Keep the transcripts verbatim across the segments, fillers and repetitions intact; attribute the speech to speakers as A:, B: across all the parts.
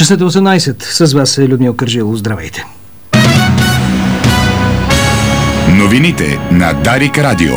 A: Часът е осемнайсет. С вас е Людмил Кържилов. Здравейте.
B: Новините на Дарик Радио.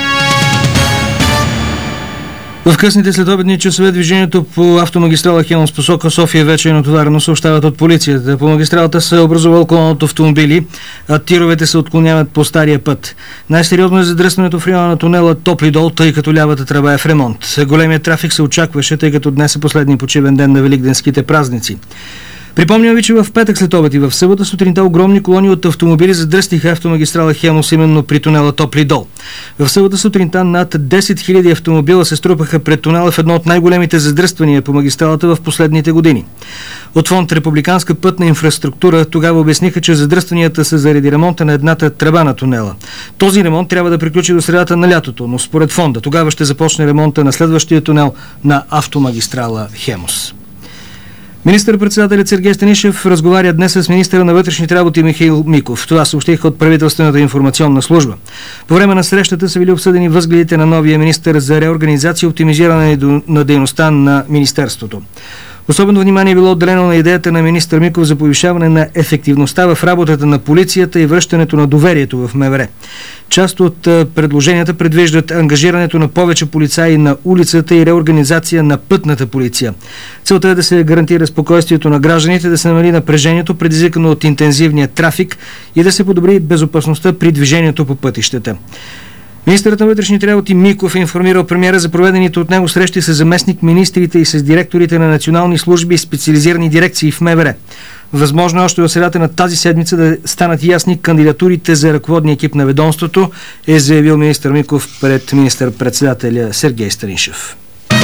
A: В късните следобедни часове движението по автомагистрала Хемус посока София вече е натоварено, съобщават от полицията. По магистралата се образува колона от автомобили, а тировете се отклоняват по стария път. Най-сериозно е задръстването в района на тунела Топли дол, тъй като лявата тръба е в ремонт. Големият трафик се очакваше, тъй като днес е последния почивен ден на великденските празници. Припомням ви, че в петък след обед и в събота сутринта огромни колони от автомобили задръстиха автомагистрала Хемус именно при тунела Топли дол. В събота сутринта над десет хиляди автомобила се струпаха пред тунела в едно от най-големите задръствания по магистралата в последните години. От фонд Републиканска пътна инфраструктура тогава обясниха, че задръстванията са заради ремонта на едната тръба на тунела. Този ремонт трябва да приключи до средата на лятото, но според фонда тогава ще започне ремонта на следващия тунел на автомагистрала Хемус. Министър-председателят Сергей Станишев разговаря днес с министъра на вътрешните работи Михаил Миков. Това съобщиха от правителствената информационна служба. По време на срещата са били обсъдени възгледите на новия министър за реорганизация и оптимизиране на дейността на министерството. Особено внимание е било отделено на идеята на министър Миков за повишаване на ефективността в работата на полицията и връщането на доверието в МВР. Част от предложенията предвиждат ангажирането на повече полицаи на улицата и реорганизация на пътната полиция. Целта е да се гарантира спокойствието на гражданите, да се намали напрежението, предизвикано от интензивния трафик и да се подобри безопасността при движението по пътищата. Министърът на вътрешните работи Миков е информирал премиера за проведените от него срещи с заместник министрите и с директорите на национални служби и специализирани дирекции в МВР. Възможно е още до средата на тази седмица да станат ясни кандидатурите за ръководния екип на ведомството, е заявил министър Миков пред министър-председателя Сергей Станишев.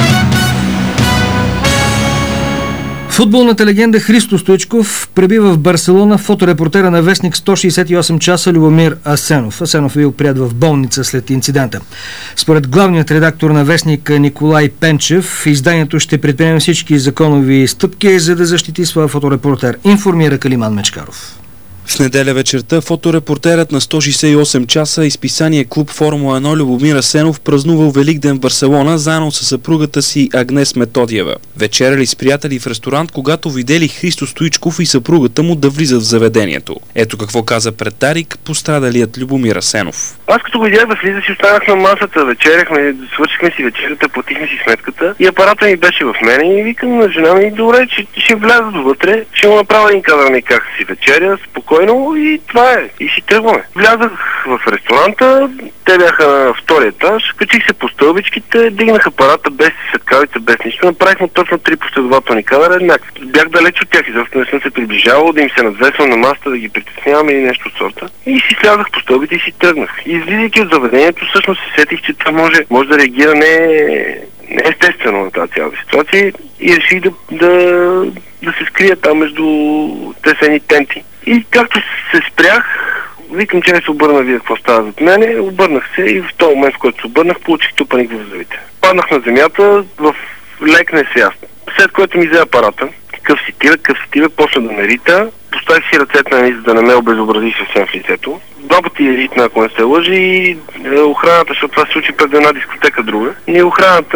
A: Футболната легенда Христо Стоичков пребива в Барселона. Фоторепортера на вестник сто шейсет и осем часа Любомир Асенов. Асенов е бил прият в болница след инцидента. Според главният редактор на вестник Николай Пенчев, изданието ще предприеме всички законови стъпки, за да защити своя фоторепортер, информира Калиман Мечкаров.
C: В неделя вечерта фоторепортерът на сто шейсет и осем часа и списание Клуб Формула едно Любомир Асенов празнувал Великден в Барселона заедно с съпругата си Агнес Методиева. Вечеряли с приятели в ресторант, когато видели Христо Стоичков и съпругата му да влизат в заведението. Ето какво каза пред Дарик пострадалият Любомир Асенов.
D: Аз като го видях да влиза, си останах на масата, вечеряхме, свършихме си вечерята, платихме си сметката и апарата ми беше в мене и викам на жена ми, добре, че ще влязат вътре, ще му направя един кадър ми как си вечеря, спокойно и това е. И си тръгваме. Влязах в ресторанта, те бяха на втория етаж, качих се по стълбичките, дигнах апарата без светкавица, без нищо, направихме точно три последователни кадъра еднакви. Бях далеч от тях, изобщо не съм се приближавал, да им се надвесвам на масата, да ги притеснявам или нещо от сорта. И си слязах по стълбите и си тръгнах. И излизайки от заведението, всъщност се сетих, че това може, може да реагира не, не естествено на тази цяла ситуация и реших да, да, да се скрия там между тесени тенти. И както се спрях, викам, че не се обърна, вие какво става зад мене, обърнах се и в този момент, в който се обърнах, получих тупаник в зъбите. Паднах на земята в лек несвяст. След което ми взе апарата, къв си тива, къв си тива, почна да ме рита, поставих си ръцете на низ, за да не ме обезобрази съвсем в лицето. Два пъти е ритна, ако не се лъжи, и охраната, защото това се случи пред една дискотека друга, и охраната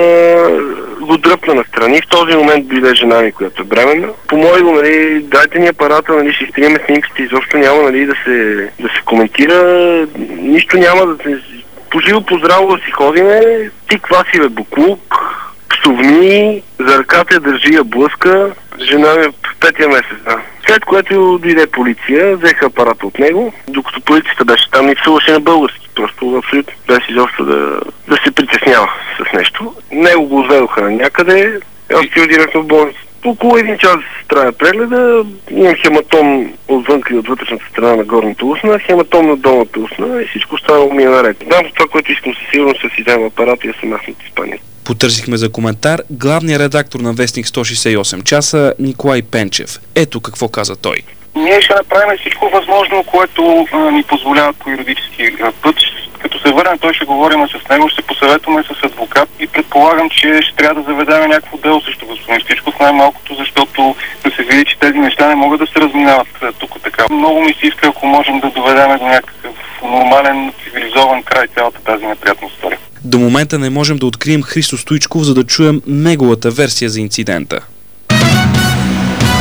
D: го дръпна настрани. В този момент дойде жена ми, която е бременна. Помоли го, нали, дайте ни апарата, нали, ще изтриеме снимките, изобщо няма, нали, да се, да се коментира, нищо няма, да се поживо поздраво да си ходиме, ти кваси бе буклук, псовни, за ръката я държи, я блъска, жена ми в петия месец, да. След което дойде полиция, взеха апарата от него, докато полицията беше там, не псуваше на български, просто абсолютно без изобщо да, да се притеснява с нещо. Него го взедоха на някъде, аз отидох директно в болница. Около един час трябва прегледа, имам хематом отвън и от вътрешната страна на горната устна, хематом на долната устна и всичко останало ми е наред. Дам това, което искам със сигурност, да си взема апарата и да се махна от Испания.
C: Потърсихме за коментар главния редактор на вестник сто шейсет и осем часа Николай Пенчев. Ето какво каза той.
E: Ние ще направим всичко възможно, което а, ни позволява по юридически а, път. Като се върнем, той ще говорим с него, ще се посъветваме с адвокат и предполагам, че ще трябва да заведем някакво дело срещу господин Стоичков, най-малкото, защото да се види, че тези неща не могат да се разминават тук така. Много ми се иска, ако можем да доведем до някакъв нормален, цивилизован край цялата тази неприятна история.
C: До момента не можем да открием Христо Стоичков, за да чуем неговата версия за инцидента.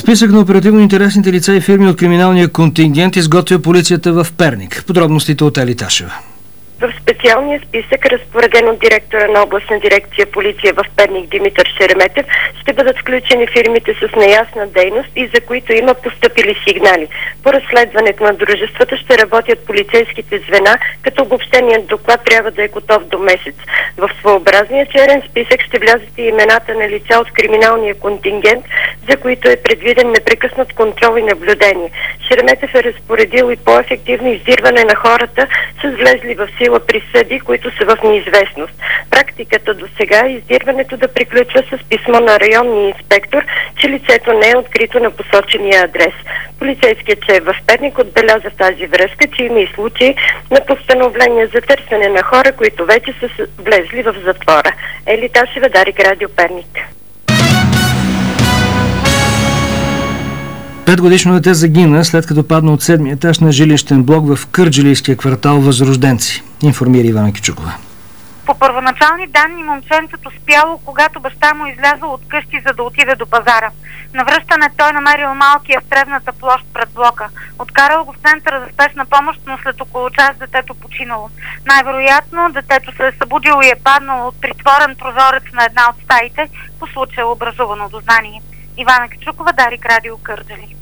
A: Списък на оперативно интересните лица и фирми от криминалния контингент изготвя полицията в Перник. Подробностите от Ели Ташева.
F: В специалния списък, разпореден от директора на областна дирекция полиция в Перник Димитър Шереметев, ще бъдат включени фирмите с неясна дейност и за които има постъпили сигнали. По разследването на дружествата ще работят полицейските звена, като обобщеният доклад трябва да е готов до месец. В своеобразния черен списък ще влязат и имената на лица от криминалния контингент, за които е предвиден непрекъснат контрол и наблюдение. Шереметев е разпоредил и по-ефективно издирване на хората с влезли в сила присъди, които са в неизвестност. Практиката до сега е издирването да приключва с писмо на районния инспектор, че лицето не е открито на посочения адрес. Полицейският шеф в Перник отбеляза в тази връзка, че има и случаи на постановления за търсене на хора, които вече са влезли в затвора. Ели Ташева, Дарик Радио, Перник.
A: Петгодишно дете загина, след като падна от седмия етаж на жилищен блок в кърджилийския квартал Възрожденци. Информира Ивана Кичукова.
G: По първоначални данни момченцето спяло, когато баща му излязъл от къщи, за да отиде до пазара. На връщане той намерил малкия в тревната площ пред блока. Откарал го в центъра за спешна помощ, но след около час детето починало. Най-вероятно детето се е събудило и е паднало от притворен прозорец на една от стаите, по случая образувано дознание. Ивана Кичукова, Дарик Радио, Кърджали.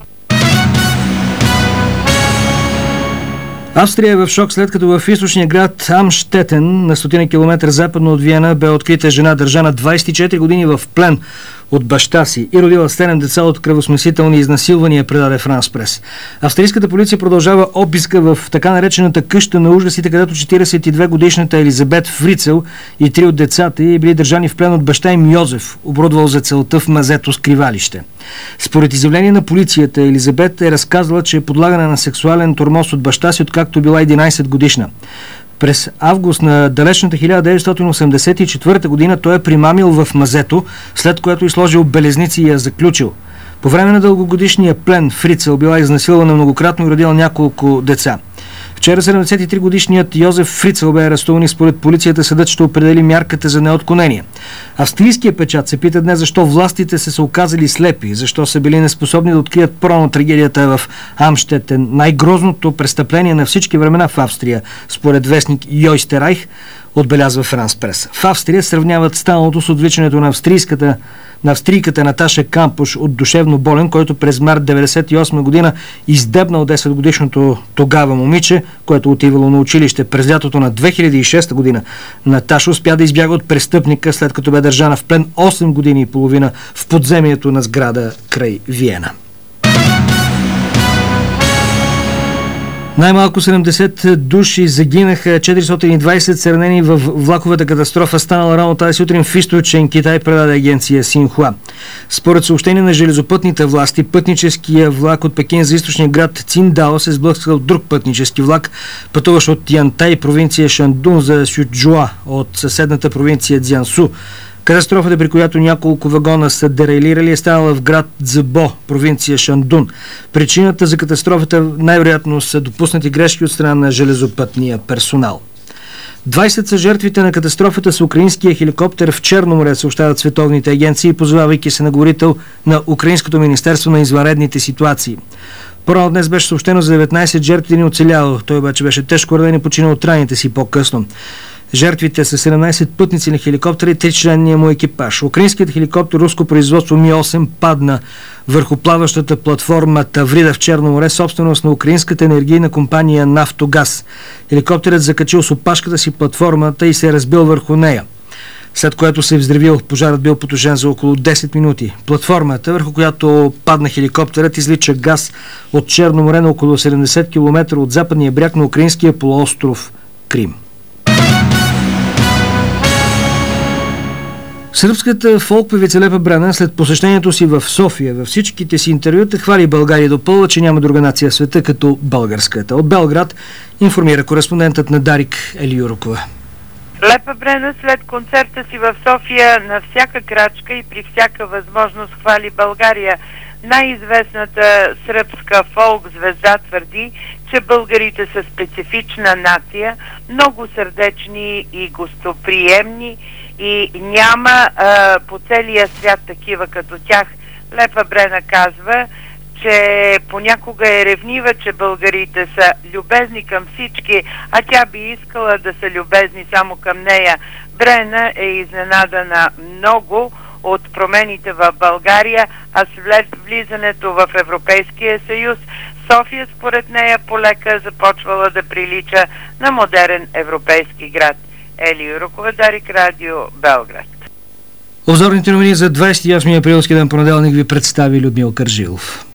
A: Австрия е в шок, след като в източния град Амштетен, на стотина километра западно от Виена, бе открита жена, държана двадесет и четири години в плен от баща си и родила седем деца от кръвосмесителни изнасилвания, предаде Франс Прес. Австрийската полиция продължава обиска в така наречената къща на ужасите, където четиридесет и две годишната Елизабет Фрицел и три от децата й били държани в плен от баща им Йозеф, оборудвал за целта в мазето скривалище. Според изявление на полицията, Елизабет е разказала, че е подлагана на сексуален тормоз от баща си, откакто била единадесет годишна. През август на далечната хиляда деветстотин осемдесет и четвърта година той е примамил в мазето, след което изложил белезници и я заключил. По време на дългогодишния плен Фрицел била изнасилвана многократно и родила няколко деца. Вчера седемдесет и три годишният Йозеф Фрицел бе арестуван и според полицията съдът ще определи мярката за неотклонение. Австрийския печат се пита днес защо властите са се оказали слепи, защо са били неспособни да открият порано трагедията в Амштетен, най-грозното престъпление на всички времена в Австрия, според вестник Йойстерайх, отбелязва Франс Прес. В Австрия сравняват станалото с отвличането на австрийската на австрийката Наташа Кампуш от душевно болен, който през март деветдесет и осма година издебнал десетгодишното тогава момиче, което отивало на училище. През лятото на две хиляди и шеста година Наташа успя да избяга от престъпника, след като бе държана в плен осем години и половина в подземието на сграда край Виена. Най-малко седемдесет души загинаха, четиристотин и двадесет са ранени в влаковата катастрофа, станала рано тази сутрин в източен Китай, предаде агенция Синхуа. Според съобщение на железопътните власти, пътническия влак от Пекин за източния град Циндао се сблъскал друг пътнически влак, пътуващ от Янтай, провинция Шандун, за Сючжуа от съседната провинция Цзянсу. Катастрофата, при която няколко вагона са дерайлирали, е станала в град Цзебо, провинция Шандун. Причината за катастрофата най-вероятно са допуснати грешки от страна на железопътния персонал. двадесет са жертвите на катастрофата с украинския хеликоптер в Черно море, съобщават световните агенции, позовавайки се на говорител на Украинското министерство на извънредните ситуации. По-рано днес беше съобщено за деветнадесет жертви, не оцеляло. Той обаче беше тежко ранен и починал от раните си по-късно. Жертвите са седемнадесет пътници на хеликоптера и тричленния му екипаж. Украинският хеликоптер руско производство Ми осем падна върху плаващата платформа Таврида в Черно море, собственост на украинската енергийна компания Нафтогаз. Хеликоптерът закачил с опашката си платформата и се е разбил върху нея, след което се е взривил. Пожарът бил потушен за около десет минути. Платформата, върху която падна хеликоптерът, излича газ от Черно море на около седемдесет километра от западния бряг на украинския полуостров Крим. Сръбската фолк певица Лепа Брана след посещението си в София във всичките си интервюта хвали България и допълва, че няма друга нация в света като българската. От Белград информира кореспондентът на Дарик Ели Юрокова.
H: Лепа Брена след концерта си в София на всяка крачка и при всяка възможност хвали България. Най-известната сръбска фолк звезда твърди, че българите са специфична нация, много сърдечни и гостоприемни и няма а, по целия свят такива като тях. Лепа Брена казва, че понякога е ревнива, че българите са любезни към всички, а тя би искала да са любезни само към нея. Брена е изненадана много от промените в България, а след влизането в Европейския съюз, София според нея полека започвала да прилича на модерен европейски град. Ели Юрокова, Дарик Радио, Белград.
A: Обзорните новини за двадесет и осми априлски ден понеделник ви представи Людмил Кържилов.